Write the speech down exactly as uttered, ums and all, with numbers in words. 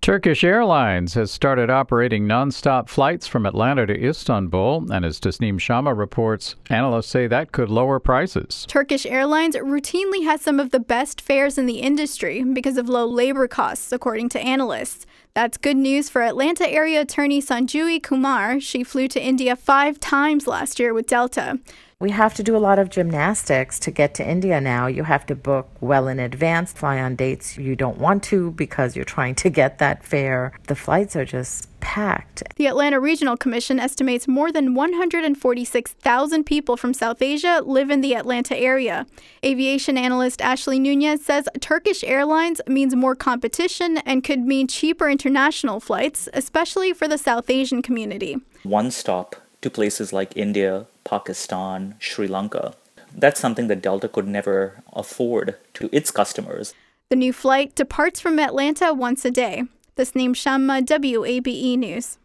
Turkish Airlines has started operating nonstop flights from Atlanta to Istanbul, and as Tasneem Shamma reports, analysts say that could lower prices. Turkish Airlines routinely has some of the best fares in the industry because of low labor costs, according to analysts. That's good news for Atlanta area attorney Sanjui Kumar. She flew to India five times last year with Delta. We have to do a lot of gymnastics to get to India now. You have to book well in advance, fly on dates you don't want to because you're trying to get that fare. The flights are just packed. The Atlanta Regional Commission estimates more than one hundred forty-six thousand people from South Asia live in the Atlanta area. Aviation analyst Ashley Nunez says Turkish Airlines means more competition and could mean cheaper international flights, especially for the South Asian community. One stop to places like India, Pakistan, Sri Lanka. That's something that Delta could never afford to its customers. The new flight departs from Atlanta once a day. Tasneem Shamma, W A B E News.